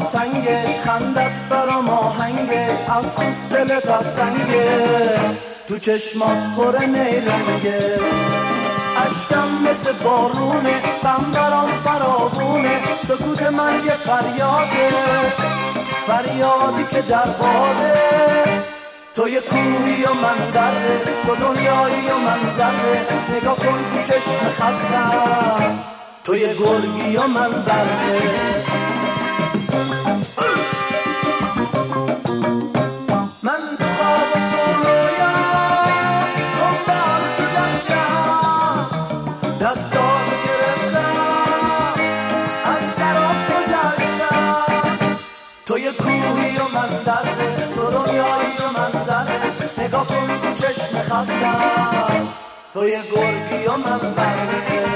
تنگه، خندت برام آهنگه، افسوس دلت از سنگه، تو چشمات پر نیرنگه، اشکم مثل بارونه، غم برام فراوونه، سکوت من یه فریاده، فریادی که در باده، تو یه کوهی و من دره، تو دنیایی و من ذره، نگاه کن تو چشم خستم، تو یه گرگی و من بره. من تو خواب و تو رویا دنبال تو گشتم، دستاتو گرفتم از سراب گذشتم، تو یه کوهی و من دره، تو دنیایی و من ذره، نگاه کن تو چشم خستم، تو یه گرگی و من بره.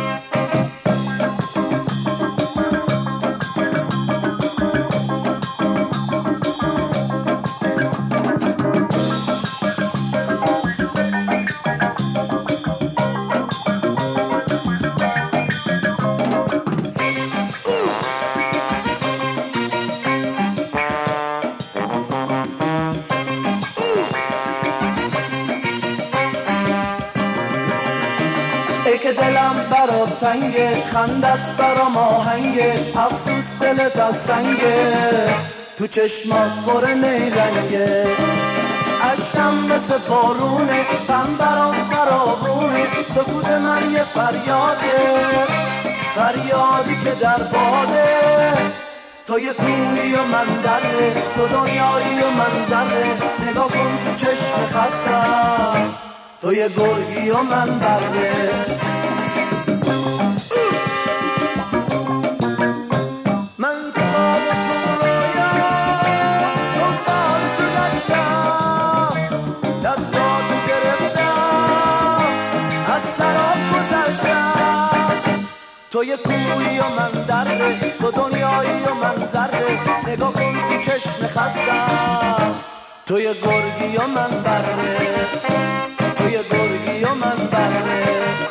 ای که دلم برات تنگه، خندت برام آهنگه، افسوس دلت از سنگه، تو چشمات پر نیرنگه، اشکم مثل بارونه، غم برام فراوونه، سکوت من یه فریاده، فریادی که در باده، تو یه کوهی و من دره، تو دنیایی و من ذره، نگاه کن تو چشم خستم، تو یه گرگی و من بره. من تو خواب و تو رویا دنبال تو گشتم، دستاتو گرفتم از سراب گذشتم، تو یه کوهی و من دره، تو دنیایی و من ذره، نگاه کن تو چشم خستم، تو یه گرگی و من بره، تو یه گرگی و من بره.